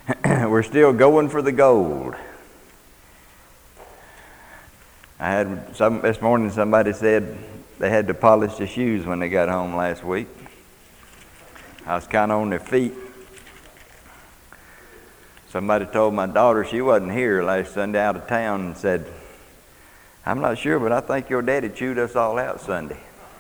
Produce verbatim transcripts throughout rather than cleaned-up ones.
We're still going for the gold. I had some this morning. Somebody said they had to polish their shoes when they got home last week. I was kind of on their feet. Somebody told my daughter she wasn't here last Sunday, out of town, and said, "I'm not sure, but I think your daddy chewed us all out Sunday."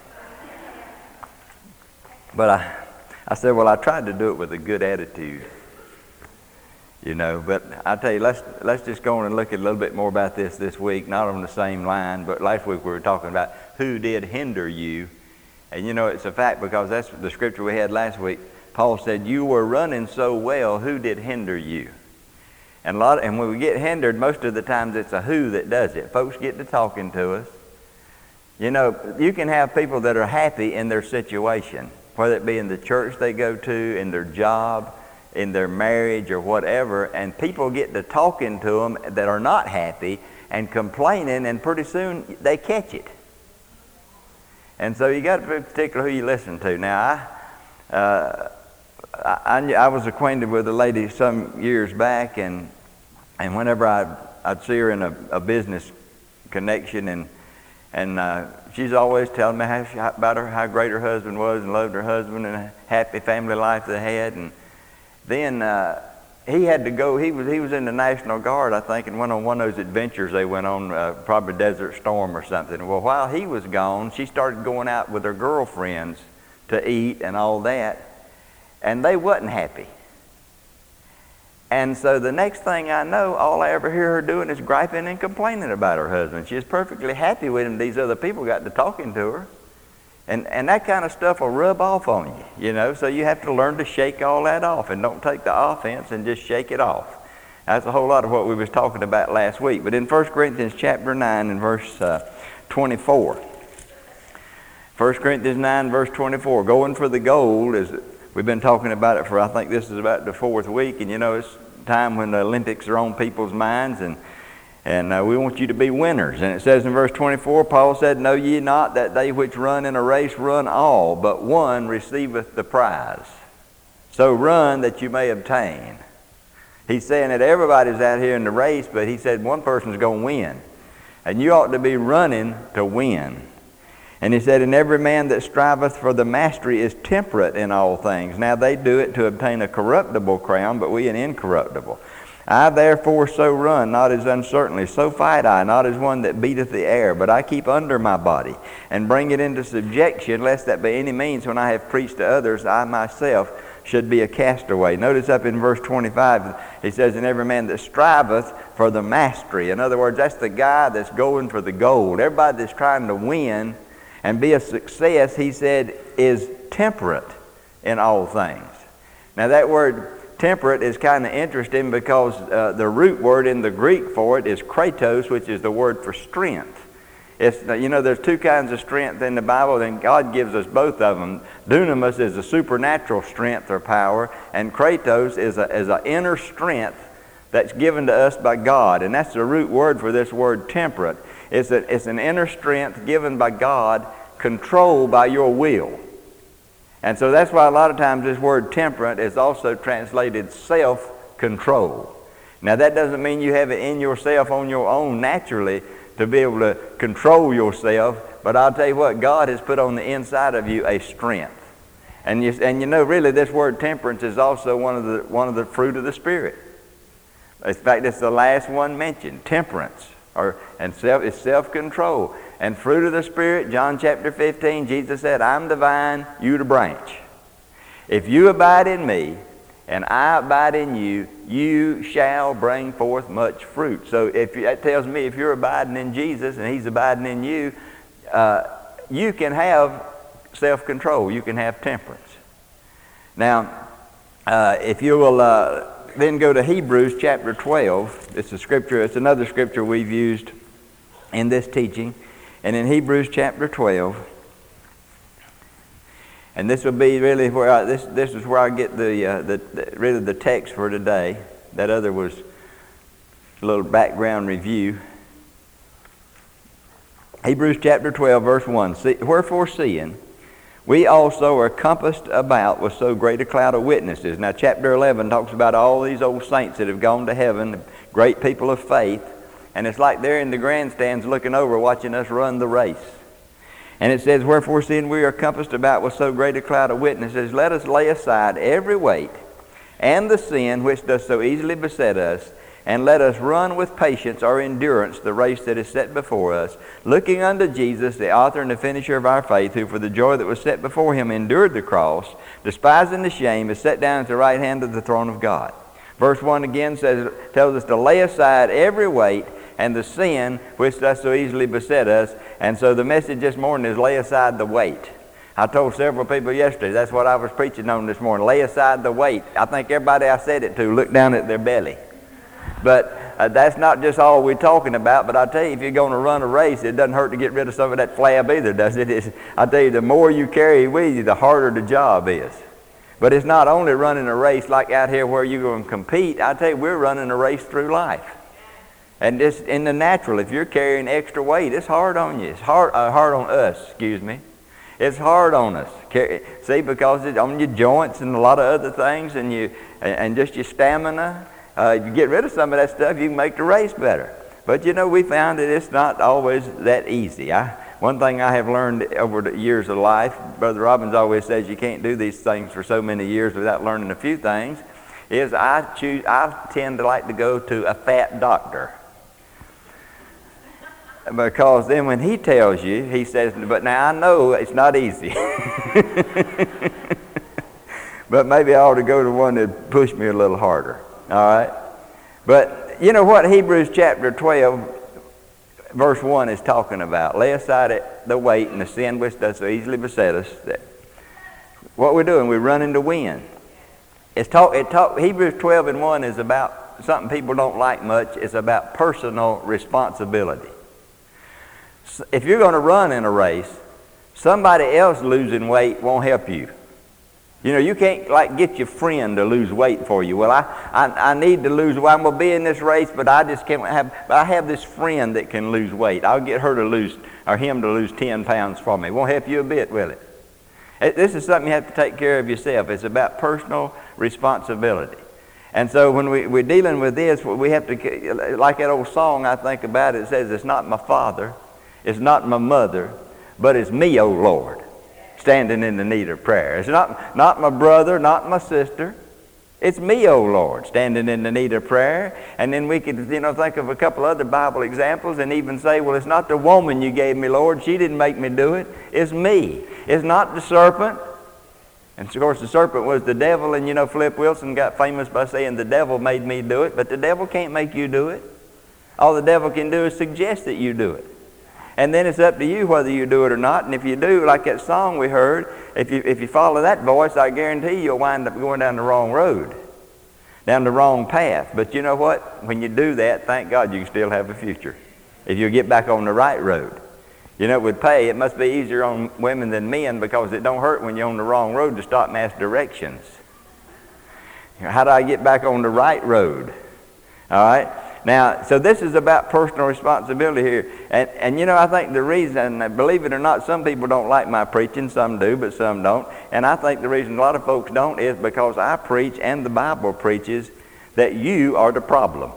But I, I said, well, I tried to do it with a good attitude. You know, but I tell you, let's let's just go on and look at a little bit more about this this week, not on the same line, but last week we were talking about who did hinder you. And you know, it's a fact because that's the scripture we had last week. Paul said, you were running so well, who did hinder you? And a lot, of, and when we get hindered, most of the times it's a who that does it. Folks get to talking to us. You know, you can have people that are happy in their situation, whether it be in the church they go to, in their job, in their marriage or whatever, and people get to talking to them that are not happy and complaining, and pretty soon they catch it. And so you got to be particular who you listen to. Now, I, uh, I, I, I was acquainted with a lady some years back, and and whenever I'd, I'd see her in a, a business connection, and and uh, she's always telling me how she, about her, how great her husband was, and loved her husband, and a happy family life they had, and then uh, he had to go. He was he was in the National Guard, I think, and went on one of those adventures they went on, uh, probably Desert Storm or something. Well, while he was gone, she started going out with her girlfriends to eat and all that, and they wasn't happy. And so the next thing I know, all I ever hear her doing is griping and complaining about her husband. She was perfectly happy with him. These other people got to talking to her. And and that kind of stuff will rub off on you, you know, so you have to learn to shake all that off and don't take the offense and just shake it off. That's a whole lot of what we was talking about last week. But in First Corinthians chapter nine and verse uh, twenty-four, First Corinthians nine verse twenty-four, going for the gold, is we've been talking about it for, I think this is about the fourth week, and you know, it's time when the Olympics are on people's minds, and And uh, we want you to be winners. And it says in verse twenty-four, Paul said, know ye not that they which run in a race run all, but one receiveth the prize. So run that you may obtain. He's saying that everybody's out here in the race, but he said one person's going to win. And you ought to be running to win. And he said, and every man that striveth for the mastery is temperate in all things. Now they do it to obtain a corruptible crown, but we an incorruptible. I therefore so run, not as uncertainly, so fight I, not as one that beateth the air, but I keep under my body, and bring it into subjection, lest that by any means when I have preached to others, I myself should be a castaway. Notice up in verse twenty-five, he says, and every man that striveth for the mastery. In other words, that's the guy that's going for the gold. Everybody that's trying to win and be a success, he said, is temperate in all things. Now that word temperate is kind of interesting because uh, the root word in the Greek for it is kratos, which is the word for strength. It's, you know, there's two kinds of strength in the Bible, and God gives us both of them. Dunamis is a supernatural strength or power, and kratos is a is an inner strength that's given to us by God, and that's the root word for this word temperate. It's a, it's an inner strength given by God, controlled by your will. And so that's why a lot of times this word temperate is also translated self-control. Now that doesn't mean you have it in yourself on your own naturally to be able to control yourself, but I'll tell you what, God has put on the inside of you a strength. And you, and you know, really this word temperance is also one of the one of the fruit of the Spirit. In fact, it's the last one mentioned, temperance, or and self is self-control. And fruit of the Spirit, John chapter fifteen, Jesus said, I'm the vine, you the branch. If you abide in me, and I abide in you, you shall bring forth much fruit. So if you, that tells me if you're abiding in Jesus and he's abiding in you, uh, you can have self-control. You can have temperance. Now, uh, if you will uh, then go to Hebrews chapter twelve. It's a scripture. It's another scripture we've used in this teaching. And in Hebrews chapter twelve, and this will be really where I, this this is where I get the, uh, the, the really the text for today. That other was a little background review. Hebrews chapter twelve, verse one. See, wherefore seeing we also are compassed about with so great a cloud of witnesses. Now, chapter eleven talks about all these old saints that have gone to heaven, great people of faith, and it's like they're in the grandstands looking over, watching us run the race. And it says, wherefore, seeing we are compassed about with so great a cloud of witnesses, let us lay aside every weight and the sin which does so easily beset us, and let us run with patience or endurance the race that is set before us, looking unto Jesus, the author and the finisher of our faith, who for the joy that was set before him endured the cross, despising the shame, is set down at the right hand of the throne of God. Verse one again says, tells us to lay aside every weight and the sin which does so easily beset us. And so the message this morning is lay aside the weight. I told several people yesterday, that's what I was preaching on this morning, lay aside the weight. I think everybody I said it to looked down at their belly. But uh, that's not just all we're talking about. But I tell you, if you're going to run a race, it doesn't hurt to get rid of some of that flab either, does it? It's, I tell you, the more you carry with you, the harder the job is. But it's not only running a race like out here where you're going to compete. I tell you, we're running a race through life. And just in the natural, if you're carrying extra weight, it's hard on you. It's hard, uh, hard on us, excuse me. It's hard on us. See, because it's on your joints and a lot of other things, and you and just your stamina. Uh, if you get rid of some of that stuff, you can make the race better. But you know, we found that it's not always that easy. I, one thing I have learned over the years of life, Brother Robbins always says you can't do these things for so many years without learning a few things, is I choose. I tend to like to go to a fat doctor. Because then when he tells you, he says, but now I know it's not easy. But maybe I ought to go to one that push me a little harder. All right? But you know what Hebrews chapter twelve, verse one is talking about? Lay aside the weight and the sin which does so easily beset us. What we're doing, we're running to win. It's talk, it talk, Hebrews twelve and one is about something people don't like much. It's about personal responsibility. If you're going to run in a race, somebody else losing weight won't help you. You know, you can't like get your friend to lose weight for you. Well, I, I, I need to lose weight. I'm going to be in this race, but I just can't have, but I have this friend that can lose weight. I'll get her to lose, or him to lose ten pounds for me. It won't help you a bit, will it? it? This is something you have to take care of yourself. It's about personal responsibility. And so when we, we're dealing with this, we have to, like that old song I think about, it says, it's not my father, it's not my mother, but it's me, O Lord, standing in the need of prayer. It's not, not my brother, not my sister. It's me, O Lord, standing in the need of prayer. And then we could, you know, think of a couple other Bible examples and even say, well, it's not the woman you gave me, Lord. She didn't make me do it. It's me. It's not the serpent. And of course, the serpent was the devil. And you know, Flip Wilson got famous by saying, the devil made me do it. But the devil can't make you do it. All the devil can do is suggest that you do it. And then it's up to you whether you do it or not. And if you do, like that song we heard, if you if you follow that voice, I guarantee you'll wind up going down the wrong road, down the wrong path. But you know what? When you do that, thank God you can still have a future if you get back on the right road. You know, it would pay. It must be easier on women than men, because it don't hurt when you're on the wrong road to stop and ask directions. How do I get back on the right road? All right? Now, so this is about personal responsibility here. And, and you know, I think the reason, believe it or not, some people don't like my preaching. Some do, but some don't. And I think the reason a lot of folks don't is because I preach, and the Bible preaches, that you are the problem.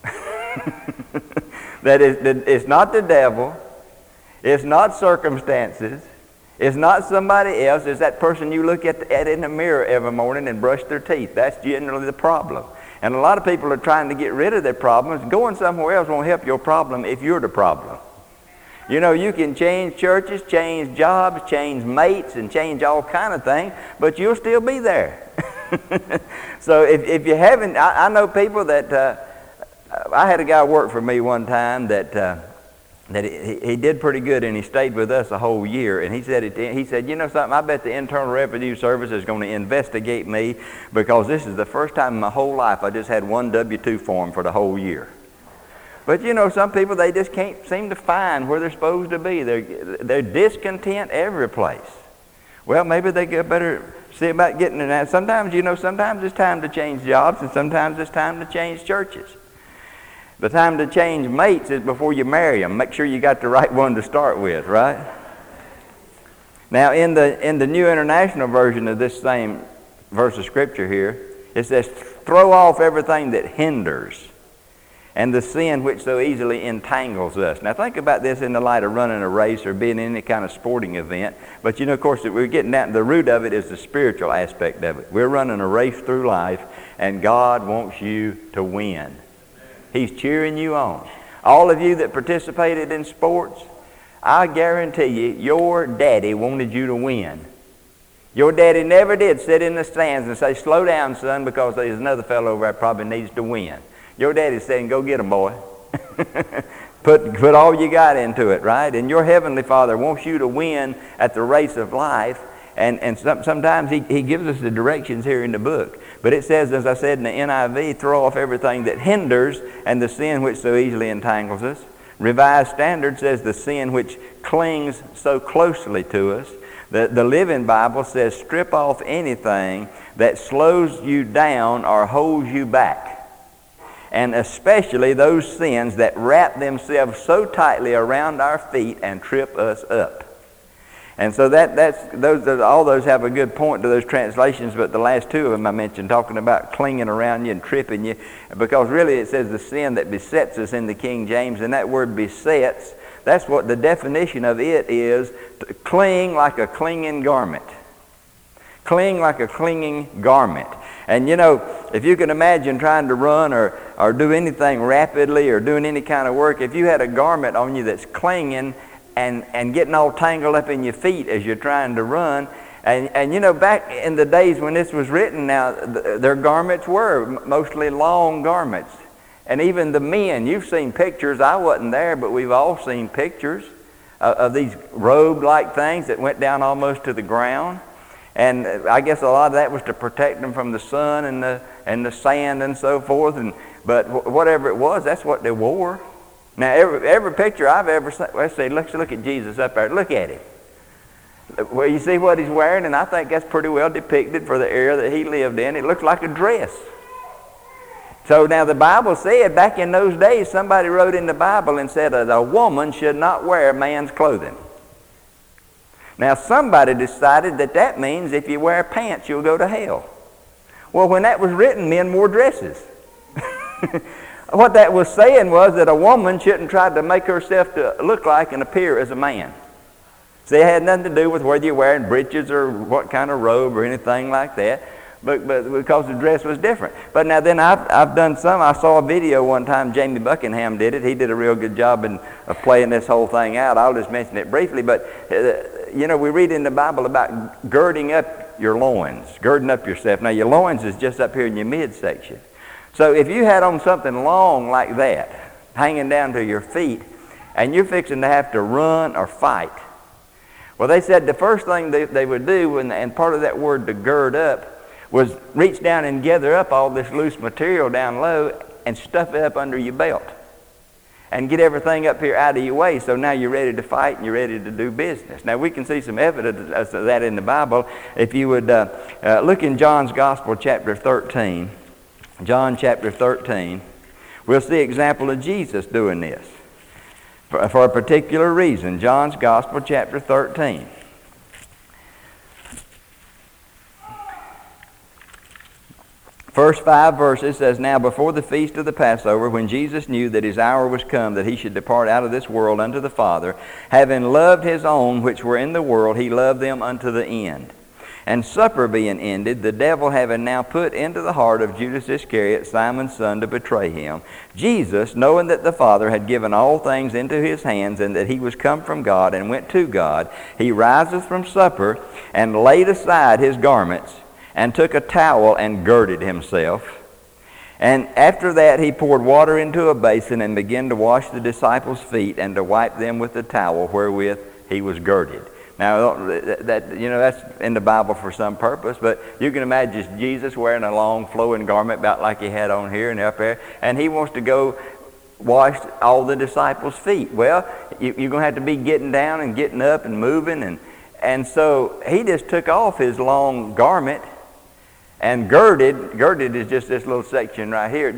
That is, it's not the devil. It's not circumstances. It's not somebody else. It's that person you look at, at in the mirror every morning and brush their teeth. That's generally the problem. And a lot of people are trying to get rid of their problems. Going somewhere else won't help your problem if you're the problem. You know, you can change churches, change jobs, change mates, and change all kind of things, but you'll still be there. So if, if you haven't, I, I know people that, uh, I had a guy work for me one time that uh, that he, he did pretty good, and he stayed with us a whole year. And he said, it, he said, you know something, I bet the Internal Revenue Service is going to investigate me, because this is the first time in my whole life I just had one W two form for the whole year. But you know, some people, they just can't seem to find where they're supposed to be. They're, they're discontent every place. Well, maybe they get better see about getting in that. Sometimes, you know, sometimes it's time to change jobs, and sometimes it's time to change churches. The time to change mates is before you marry them. Make sure you got the right one to start with, right? Now, in the, in the New International Version of this same verse of Scripture here, it says, throw off everything that hinders and the sin which so easily entangles us. Now, think about this in the light of running a race or being in any kind of sporting event. But, you know, of course, we're getting down to the root of it is the spiritual aspect of it. We're running a race through life, and God wants you to win. He's cheering you on. All of you that participated in sports, I guarantee you, your daddy wanted you to win. Your daddy never did sit in the stands and say, slow down, son, because there's another fellow over there probably needs to win. Your daddy's saying, go get him, boy. put, put all you got into it, right? And your Heavenly Father wants you to win at the race of life. And, and some, sometimes he, he gives us the directions here in the book. But it says, as I said in the N I V, throw off everything that hinders and the sin which so easily entangles us. Revised Standard says the sin which clings so closely to us. The, the Living Bible says strip off anything that slows you down or holds you back. And especially those sins that wrap themselves so tightly around our feet and trip us up. And so that that's those all those have a good point to those translations, but the last two of them I mentioned, talking about clinging around you and tripping you, because really it says the sin that besets us in the King James, and that word besets, that's what the definition of it is, to cling like a clinging garment. Cling like a clinging garment. And you know, if you can imagine trying to run or, or do anything rapidly or doing any kind of work, if you had a garment on you that's clinging and, and getting all tangled up in your feet as you're trying to run, and, and you know, back in the days when this was written, now th- their garments were mostly long garments. And even the men, you've seen pictures, I wasn't there, but we've all seen pictures of, of these robe-like things that went down almost to the ground. And I guess a lot of that was to protect them from the sun and the and the sand and so forth. And but wh- whatever it was, that's what they wore. Now every every picture I've ever seen, let's say, let's look at Jesus up there. Look at him. Well, you see what he's wearing, and I think that's pretty well depicted for the era that he lived in. It looks like a dress. So now the Bible said back in those days, somebody wrote in the Bible and said that a woman should not wear man's clothing. Now somebody decided that that means if you wear pants, you'll go to hell. Well, when that was written, men wore dresses. What that was saying was that a woman shouldn't try to make herself to look like and appear as a man. See, it had nothing to do with whether you're wearing breeches or what kind of robe or anything like that, but, but because the dress was different. But now then I've, I've done some, I saw a video one time, Jamie Buckingham did it. He did a real good job in, of playing this whole thing out. I'll just mention it briefly, but uh, you know, we read in the Bible about girding up your loins, girding up yourself. Now your loins is just up here in your midsection. So if you had on something long like that, hanging down to your feet, and you're fixing to have to run or fight, well, they said the first thing they, they would do, and, and part of that word to gird up, was reach down and gather up all this loose material down low and stuff it up under your belt and get everything up here out of your way, so now you're ready to fight and you're ready to do business. Now we can see some evidence of that in the Bible. If you would uh, uh, look in John's Gospel chapter thirteen, John chapter thirteen, we'll see an example of Jesus doing this for, for a particular reason. John's Gospel chapter thirteen. First five verses says, now before the feast of the Passover, when Jesus knew that his hour was come, that he should depart out of this world unto the Father, having loved his own which were in the world, he loved them unto the end. And supper being ended, the devil having now put into the heart of Judas Iscariot, Simon's son, to betray him, Jesus, knowing that the Father had given all things into his hands, and that he was come from God and went to God, he riseth from supper, and laid aside his garments, and took a towel and girded himself. And after that he poured water into a basin and began to wash the disciples' feet and to wipe them with the towel wherewith he was girded. Now, that, you know, that's in the Bible for some purpose, but you can imagine Jesus wearing a long flowing garment about like he had on here and up there, and he wants to go wash all the disciples' feet. Well, you, you're going to have to be getting down and getting up and moving, and, and so he just took off his long garment and girded, girded is just this little section right here, just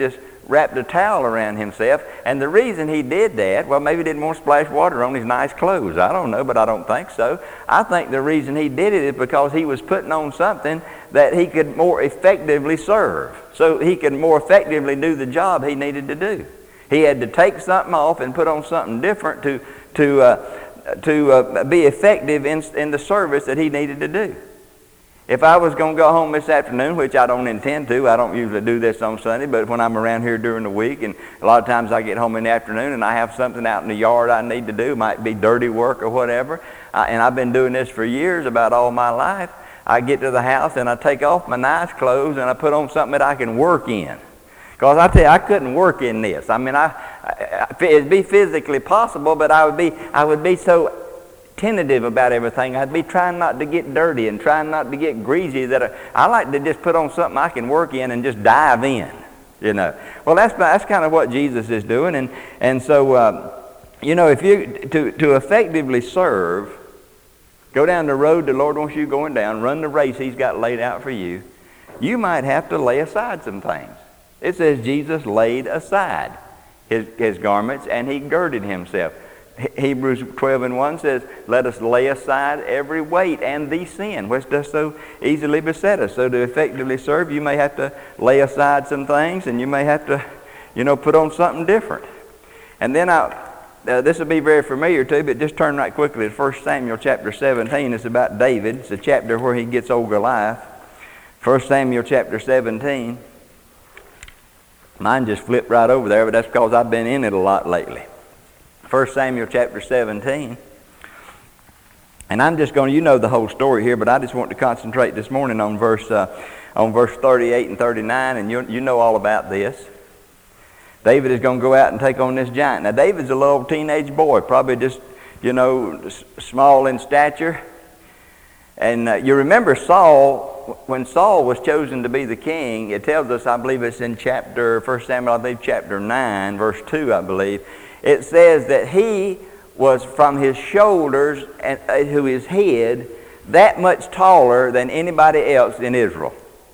wrapped a towel around himself. And the reason he did that, well, maybe he didn't want to splash water on his nice clothes. I don't know, but I don't think so. I think the reason he did it is because he was putting on something that he could more effectively serve. So he could more effectively do the job he needed to do. He had to take something off and put on something different to, to, uh, to uh, be effective in, in the service that he needed to do. If I was going to go home this afternoon, which I don't intend to, I don't usually do this on Sunday, but when I'm around here during the week, and a lot of times I get home in the afternoon and I have something out in the yard I need to do, might be dirty work or whatever, I, and I've been doing this for years, about all my life. I get to the house and I take off my nice clothes and I put on something that I can work in. Because I tell you, I couldn't work in this. I mean, I, I, it'd be physically possible, but I would be, I would be so tentative about everything. I'd be trying not to get dirty and trying not to get greasy. That I, I like to just put on something I can work in and just dive in, you know. Well, that's that's kind of what Jesus is doing, and and so uh, you know, if you to to effectively serve, go down the road the Lord wants you going down, run the race He's got laid out for you. You might have to lay aside some things. It says Jesus laid aside his his garments and He girded Himself. Hebrews twelve and one says, let us lay aside every weight and the sin which does so easily beset us. So to effectively serve, you may have to lay aside some things, and you may have to, you know, put on something different. And then I, uh, this will be very familiar to you, but just turn right quickly to First Samuel chapter seventeen. It's about David. It's a chapter where he gets old Goliath. First Samuel chapter seventeen. Mine just flipped right over there, but that's because I've been in it a lot lately. First Samuel chapter seventeen. And I'm just going to, you know the whole story here, but I just want to concentrate this morning on verse uh, on verse thirty-eight and thirty-nine, and you, you know all about this. David is going to go out and take on this giant. Now, David's a little teenage boy, probably just, you know, s- small in stature. And uh, you remember Saul, when Saul was chosen to be the king, it tells us, I believe it's in chapter, First Samuel, I believe chapter nine, verse two, I believe. It says that he was from his shoulders and uh, to his head that much taller than anybody else in Israel.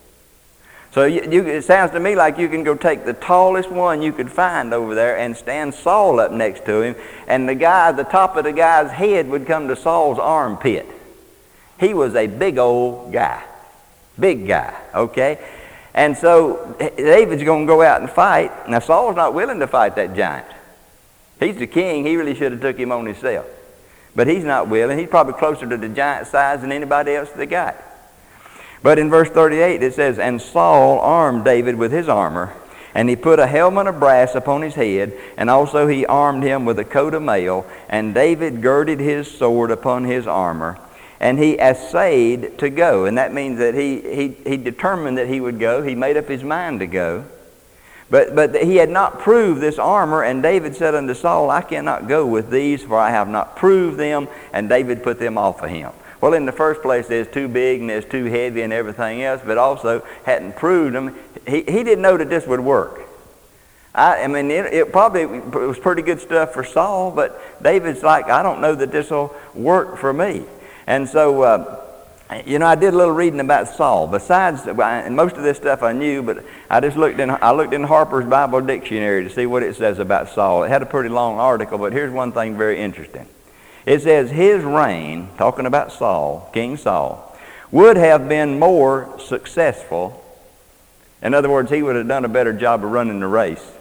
So you, you, it sounds to me like you can go take the tallest one you could find over there and stand Saul up next to him, and the guy, the top of the guy's head would come to Saul's armpit. He was a big old guy, big guy, okay? And so David's going to go out and fight. Now Saul's not willing to fight that giant. He's the king. He really should have took him on himself. But he's not willing. He's probably closer to the giant size than anybody else they got. But in verse thirty-eight it says, and Saul armed David with his armor, and he put a helmet of brass upon his head, and also he armed him with a coat of mail, and David girded his sword upon his armor, and he essayed to go. And that means that he, he, he determined that he would go. He made up his mind to go. But, but he had not proved this armor, and David said unto Saul, I cannot go with these, for I have not proved them, and David put them off of him. Well, in the first place, there's too big and there's too heavy and everything else, but also hadn't proved them. He, he didn't know that this would work. I, I mean, it, it probably it was pretty good stuff for Saul, but David's like, I don't know that this will work for me. And so, uh, you know, I did a little reading about Saul. Besides, and most of this stuff I knew, but I just looked in, I looked in Harper's Bible Dictionary to see what it says about Saul. It had a pretty long article, but here's one thing very interesting. It says his reign, talking about Saul, King Saul, would have been more successful. In other words, he would have done a better job of running the race,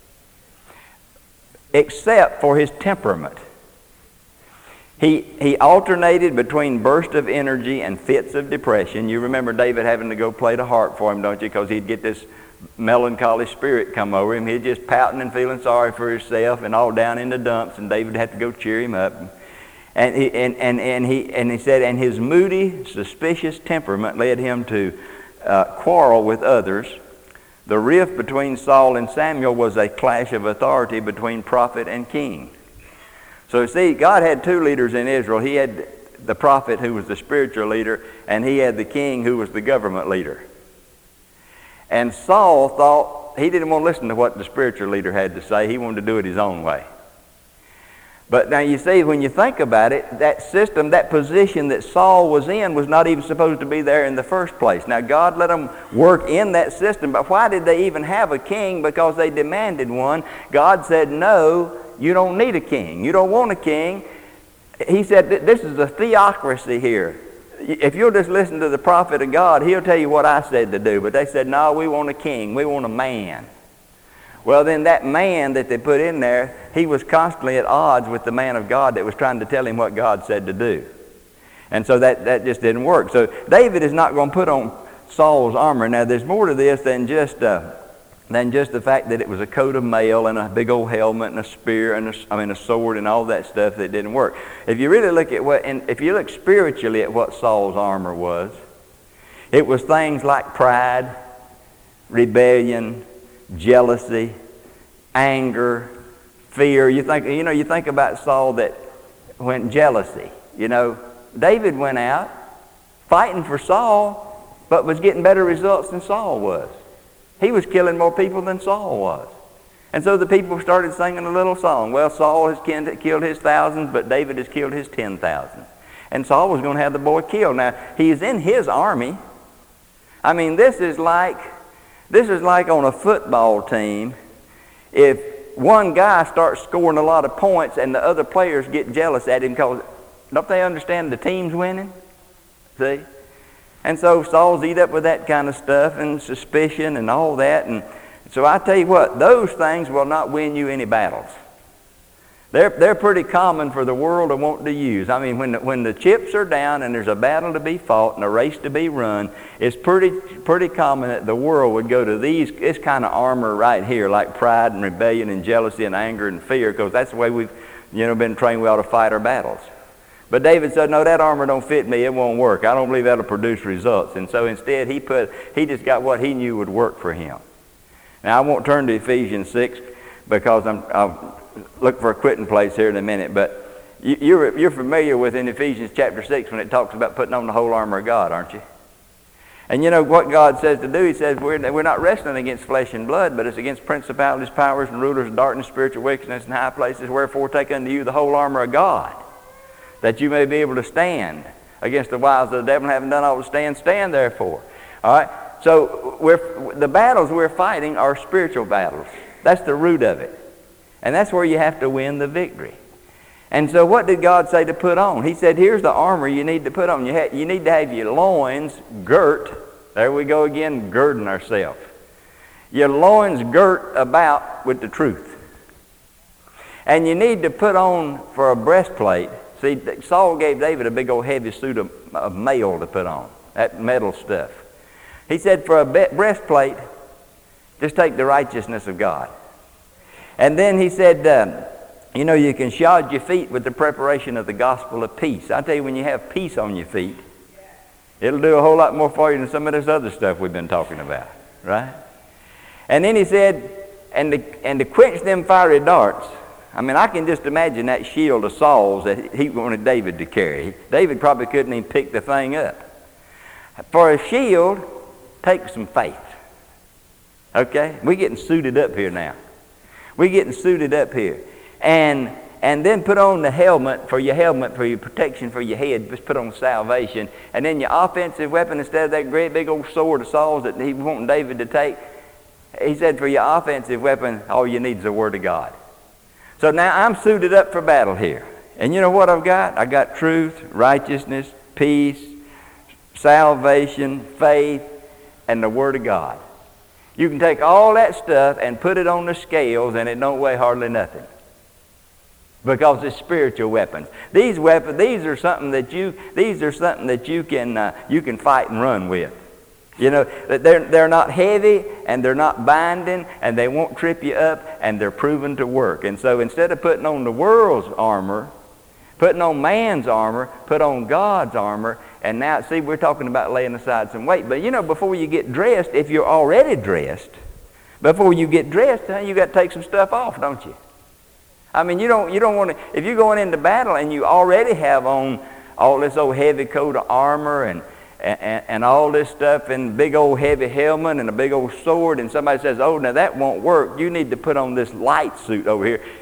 except for his temperament. He, he alternated between bursts of energy and fits of depression. You remember David having to go play the harp for him, don't you? Because he'd get this melancholy spirit come over him. He'd just pouting and feeling sorry for himself and all down in the dumps, and David had to go cheer him up. And he, and, and, and he, and he said, and his moody, suspicious temperament led him to uh, quarrel with others. The rift between Saul and Samuel was a clash of authority between prophet and king. So see, God had two leaders in Israel. He had the prophet who was the spiritual leader, and he had the king who was the government leader. And Saul thought, he didn't want to listen to what the spiritual leader had to say. He wanted to do it his own way. But now you see, when you think about it, that system, that position that Saul was in was not even supposed to be there in the first place. Now God let them work in that system, but why did they even have a king? Because they demanded one. God said, no, you don't need a king. You don't want a king. He said, this is a theocracy here. If you'll just listen to the prophet of God, he'll tell you what I said to do. But they said, no, we want a king. We want a man. Well, then that man that they put in there, he was constantly at odds with the man of God that was trying to tell him what God said to do. And so that, that just didn't work. So David is not going to put on Saul's armor. Now, there's more to this than just uh, than just the fact that it was a coat of mail and a big old helmet and a spear and a, I mean a sword and all that stuff that didn't work. If you really look at what, and if you look spiritually at what Saul's armor was, it was things like pride, rebellion, jealousy, anger, fear. You think, you know, you think about Saul that when jealousy, you know, David went out fighting for Saul, but was getting better results than Saul was. He was killing more people than Saul was. And so the people started singing a little song. Well, Saul has killed his thousands, but David has killed his ten thousands. And Saul was going to have the boy killed. Now, he's in his army. I mean, this is like This is like on a football team. If one guy starts scoring a lot of points and the other players get jealous at him because, don't they understand the team's winning? See? And so Saul's eat up with that kind of stuff and suspicion and all that. And so I tell you what, those things will not win you any battles. They're, they're pretty common for the world to want to use. I mean, when the, when the chips are down and there's a battle to be fought and a race to be run, it's pretty pretty common that the world would go to these this kind of armor right here, like pride and rebellion and jealousy and anger and fear, because that's the way we've you know been trained we ought to fight our battles. But David said, no, that armor don't fit me. It won't work. I don't believe that'll produce results. And so instead, he put he just got what he knew would work for him. Now, I won't turn to Ephesians six because I'm... I'll, look for a quitting place here in a minute, but you, you're, you're familiar with in Ephesians chapter six when it talks about putting on the whole armor of God, aren't you? And you know what God says to do? He says we're, we're not wrestling against flesh and blood, but it's against principalities, powers, and rulers of darkness, spiritual wickedness in high places. Wherefore take unto you the whole armor of God, that you may be able to stand against the wiles of the devil, and having done all to stand, stand therefore. All right? So we're, the battles we're fighting are spiritual battles. That's the root of it. And that's where you have to win the victory. And so what did God say to put on? He said, here's the armor you need to put on. You, ha- you need to have your loins girt. There we go again, girding ourselves. Your loins girt about with the truth. And you need to put on for a breastplate. See, Saul gave David a big old heavy suit of, of mail to put on, that metal stuff. He said for a be- breastplate, just take the righteousness of God. And then he said, um, you know, you can shod your feet with the preparation of the gospel of peace. I tell you, when you have peace on your feet, it'll do a whole lot more for you than some of this other stuff we've been talking about, right? And then he said, and to, and to quench them fiery darts. I mean, I can just imagine that shield of Saul's that he wanted David to carry. David probably couldn't even pick the thing up. For a shield, take some faith. Okay? We're getting suited up here now. We're getting suited up here. And and then put on the helmet for your helmet, for your protection for your head. Just put on salvation. And then your offensive weapon, instead of that great big old sword of Saul's that he wanted David to take, he said for your offensive weapon, all you need is the Word of God. So now I'm suited up for battle here. And you know what I've got? I got truth, righteousness, peace, salvation, faith, and the Word of God. You can take all that stuff and put it on the scales and it don't weigh hardly nothing. Because it's spiritual weapons. These weapons, these are something that you, these are something that you can, uh, you can fight and run with. You know, they're, they're not heavy and they're not binding and they won't trip you up and they're proven to work. And so instead of putting on the world's armor, putting on man's armor, put on God's armor. And now, see, we're talking about laying aside some weight. But, you know, before you get dressed, if you're already dressed, before you get dressed, you got to take some stuff off, don't you? I mean, you don't you don't want to, if you're going into battle and you already have on all this old heavy coat of armor and, and, and all this stuff and big old heavy helmet and a big old sword, and somebody says, oh, now that won't work. You need to put on this light suit over here.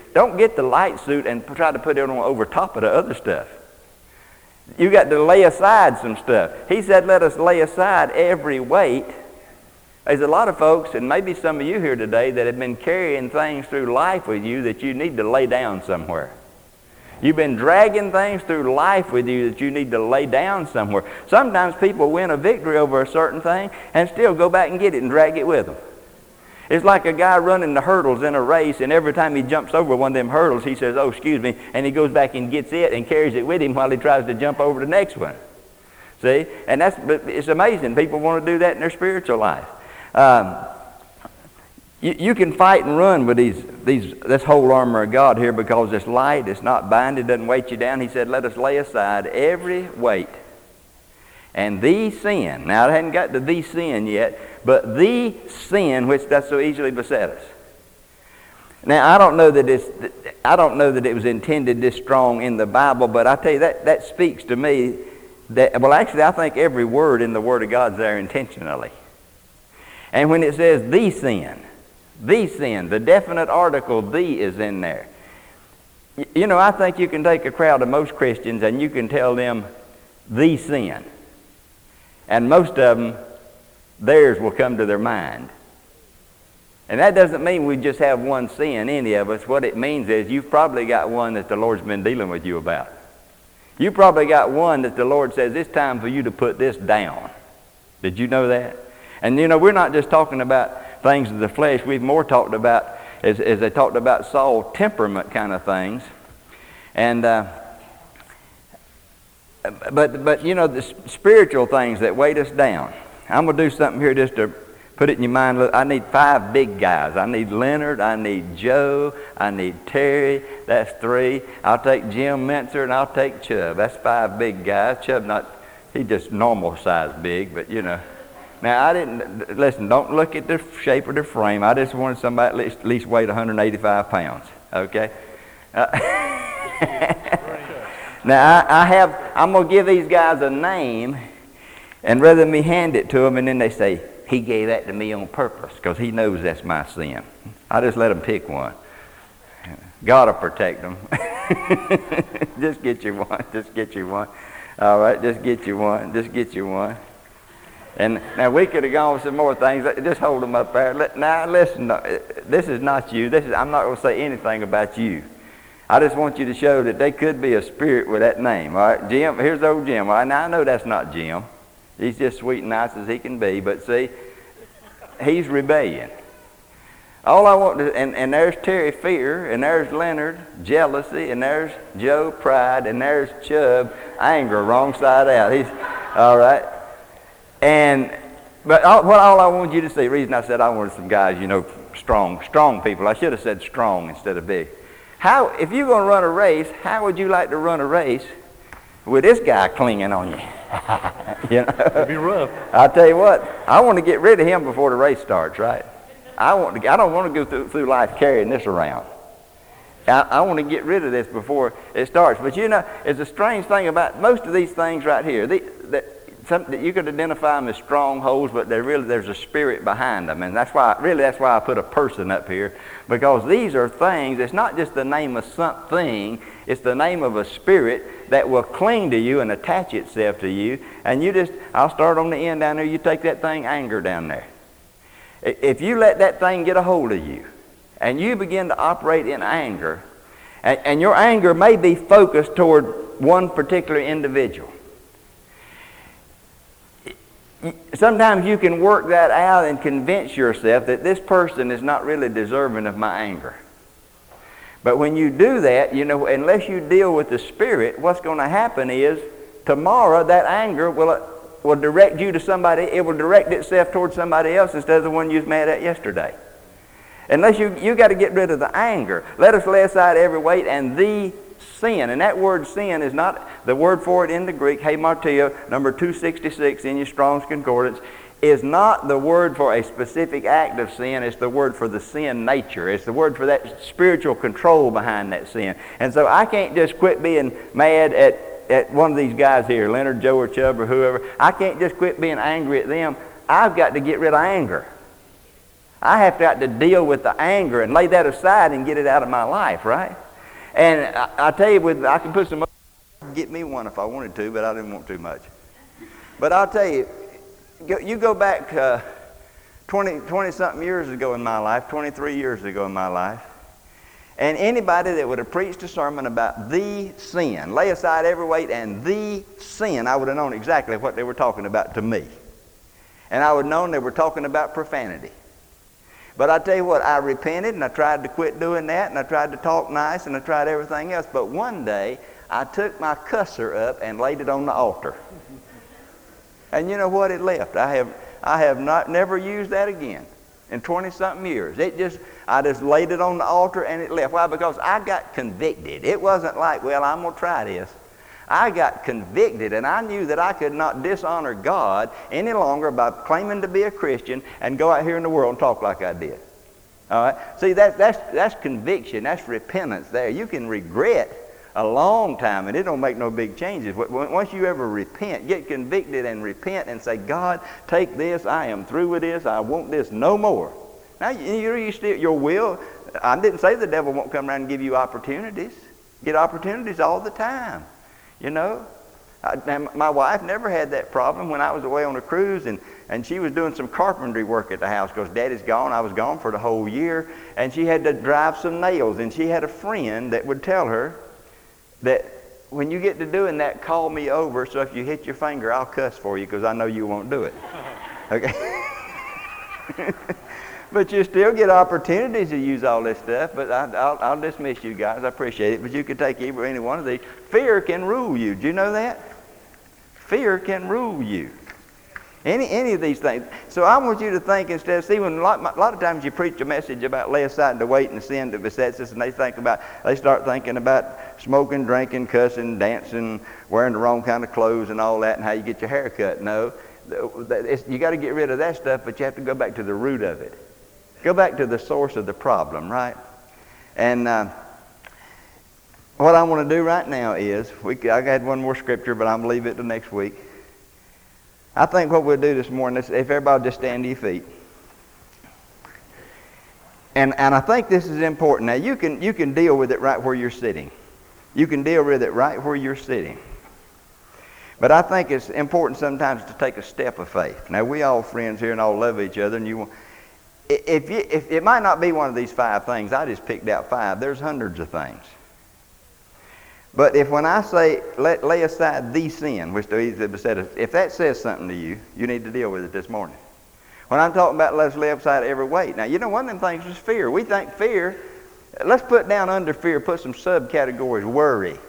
don't get the light suit and try to put it on over top of the other stuff. You got to lay aside some stuff. He said, let us lay aside every weight. There's a lot of folks, and maybe some of you here today, that have been carrying things through life with you that you need to lay down somewhere. You've been dragging things through life with you that you need to lay down somewhere. Sometimes people win a victory over a certain thing and still go back and get it and drag it with them. It's like a guy running the hurdles in a race, and every time he jumps over one of them hurdles, he says, oh, excuse me, and he goes back and gets it and carries it with him while he tries to jump over the next one. See? And that's, it's amazing. People want to do that in their spiritual life. Um, you, you can fight and run with these, these, this whole armor of God here because it's light, it's not binding, it doesn't weight you down. He said, let us lay aside every weight and the sin. Now, I hadn't got to the sin yet, but the sin which does so easily beset us. Now, I don't know that it's, I don't know that it was intended this strong in the Bible, but I tell you, that, that speaks to me that, well, actually, I think every word in the Word of God is there intentionally. And when it says the sin, the sin, the definite article, the is in there. You know, I think you can take a crowd of most Christians and you can tell them the sin. And most of them, theirs will come to their mind. And that doesn't mean we just have one sin, any of us. What it means is you've probably got one that the Lord's been dealing with you about. You probably got one that the Lord says, it's time for you to put this down. Did you know that? And you know, we're not just talking about things of the flesh. We've more talked about, as, as they talked about Saul, temperament kind of things. And, uh, but, but you know, the spiritual things that weight us down. I'm going to do something here just to put it in your mind. Look, I need five big guys. I need Leonard. I need Joe. I need Terry. That's three. I'll take Jim Mentzer and I'll take Chubb. That's five big guys. Chubb not, he's just normal size big, but you know. Now, I didn't, listen, don't look at the shape of the frame. I just wanted somebody at least, at least weighed one hundred eighty-five pounds, okay? Uh, now, I, I have, I'm going to give these guys a name, and rather than me hand it to them, and then they say, he gave that to me on purpose, because he knows that's my sin. I just let them pick one. God will protect them. Just get you one, just get you one. All right, just get you one, just get you one. And now we could have gone with some more things. Just hold them up there. Now listen, this is not you. This is, I'm not going to say anything about you. I just want you to show that there could be a spirit with that name. All right, Jim, here's old Jim. All right, now I know that's not Jim. He's just sweet and nice as he can be. But see, he's rebellion. All I want to, and, and there's Terry, fear, and there's Leonard, jealousy, and there's Joe, pride, and there's Chubb, anger, wrong side out. He's, all right. And, but all, what all I want you to see, the reason I said I wanted some guys, you know, strong, strong people. I should have said strong instead of big. How, if you're going to run a race, how would you like to run a race with this guy clinging on you? You know? It'd be rough. I'll tell you what, I want to get rid of him before the race starts, right? I want to, I don't want to go through, through life carrying this around. I, I want to get rid of this before it starts. But you know, it's a strange thing about most of these things right here. The, the, Some, you could identify them as strongholds, but they really, there's a spirit behind them. And that's why, really, that's why I put a person up here. Because these are things, it's not just the name of something, it's the name of a spirit that will cling to you and attach itself to you. And you just, I'll start on the end down there, you take that thing, anger down there. If you let that thing get a hold of you, and you begin to operate in anger, and, and your anger may be focused toward one particular individual. Sometimes you can work that out and convince yourself that this person is not really deserving of my anger. But when you do that, you know, unless you deal with the spirit, what's going to happen is tomorrow that anger will, will direct you to somebody, it will direct itself towards somebody else instead of the one you was mad at yesterday. Unless you, you got to get rid of the anger. Let us lay aside every weight and the sin. And that word sin is not the word for it in the Greek, hamartia, number two sixty-six in your Strong's Concordance, is not the word for a specific act of sin. It's the word for the sin nature. It's the word for that spiritual control behind that sin. And so I can't just quit being mad at, at one of these guys here, Leonard, Joe, or Chubb, or whoever. I can't just quit being angry at them. I've got to get rid of anger. I have got to deal with the anger and lay that aside and get it out of my life, right? And I, I tell you, with I can put some, get me one if I wanted to, but I didn't want too much. But I'll tell you, you go back uh, twenty, twenty-something years ago in my life, twenty-three years ago in my life, and anybody that would have preached a sermon about the sin, lay aside every weight and the sin, I would have known exactly what they were talking about to me. And I would have known they were talking about profanity. But I tell you what, I repented and I tried to quit doing that and I tried to talk nice and I tried everything else. But one day, I took my cusser up and laid it on the altar. And you know what? It left. I have I have not never used that again in twenty-something years. It just, I just laid it on the altar and it left. Why? Because I got convicted. It wasn't like, well, I'm going to try this. I got convicted, and I knew that I could not dishonor God any longer by claiming to be a Christian and go out here in the world and talk like I did. All right? See, that, that's, that's conviction. That's repentance there. You can regret a long time, and it don't make no big changes. Once you ever repent, get convicted and repent and say, God, take this. I am through with this. I want this no more. Now, you, you still, your will, I didn't say the devil won't come around and give you opportunities. Get opportunities all the time. You know, I, my wife never had that problem when I was away on a cruise, and, and she was doing some carpentry work at the house because Daddy's gone. I was gone for the whole year, and she had to drive some nails, and she had a friend that would tell her that when you get to doing that, call me over, so if you hit your finger, I'll cuss for you because I know you won't do it. Okay? But you still get opportunities to use all this stuff. But I, I'll, I'll dismiss you guys. I appreciate it. But you could take either any one of these. Fear can rule you. Do you know that? Fear can rule you. Any any of these things. So I want you to think instead. See, when a lot, a lot of times you preach a message about lay aside the weight and the sin that besets us, and they think about, they start thinking about smoking, drinking, cussing, dancing, wearing the wrong kind of clothes, and all that, and how you get your hair cut. No, it's, you got to get rid of that stuff, but you have to go back to the root of it. Go back to the source of the problem, right? And uh, what I want to do right now is, we, I had one more scripture, but I'm going to leave it to next week. I think what we'll do this morning is, if everybody just stand to your feet. And and I think this is important. Now, you can you can deal with it right where you're sitting. You can deal with it right where you're sitting. But I think it's important sometimes to take a step of faith. Now, we all friends here and all love each other, and you want... If, you, if it might not be one of these five things, I just picked out five. There's hundreds of things. But if when I say let, lay aside the sin, which if that says something to you, you need to deal with it this morning. When I'm talking about let's lay aside every weight. Now, you know, one of them things is fear. We think fear, let's put down under fear, put some subcategories: worry,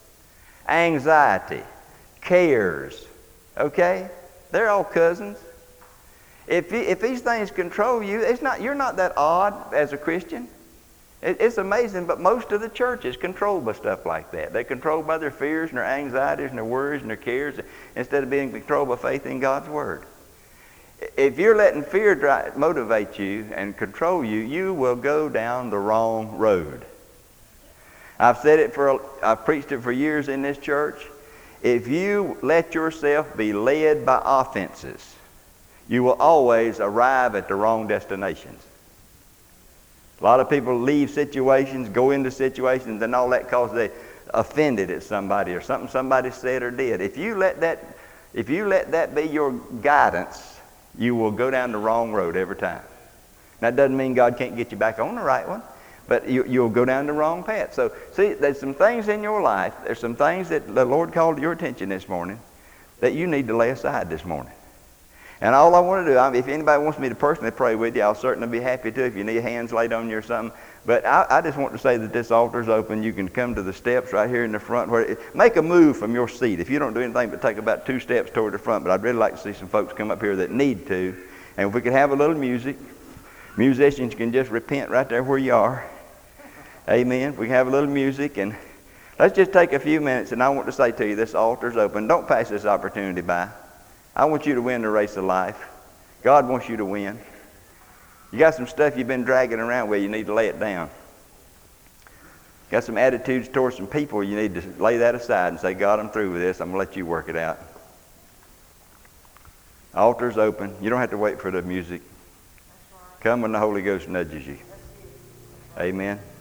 anxiety, cares. Okay? They're all cousins. If, you, if these things control you, it's not, you're not that odd as a Christian. It, it's amazing, but most of the church is controlled by stuff like that. They're controlled by their fears and their anxieties and their worries and their cares instead of being controlled by faith in God's Word. If you're letting fear drive, motivate you and control you, you will go down the wrong road. I've said it for, I've preached it for years in this church. If you let yourself be led by offenses, you will always arrive at the wrong destinations. A lot of people leave situations, go into situations, and all that because they offended at somebody or something somebody said or did. If you let that, if you let that be your guidance, you will go down the wrong road every time. That doesn't mean God can't get you back on the right one, but you, you'll go down the wrong path. So, see, there's some things in your life, there's some things that the Lord called to your attention this morning that you need to lay aside this morning. And all I want to do, I mean, if anybody wants me to personally pray with you, I'll certainly be happy to if you need hands laid on you or something. But I, I just want to say that this altar's open. You can come to the steps right here in the front. Where it, make a move from your seat. If you don't do anything but take about two steps toward the front, but I'd really like to see some folks come up here that need to. And if we could have a little music, musicians can just repent right there where you are. Amen. If we can have a little music, and let's just take a few minutes, and I want to say to you, this altar's open. Don't pass this opportunity by. I want you to win the race of life. God wants you to win. You got some stuff you've been dragging around with, you need to lay it down. Got some attitudes towards some people, you need to lay that aside and say, God, I'm through with this. I'm going to let you work it out. Altar's open. You don't have to wait for the music. Come when the Holy Ghost nudges you. Amen.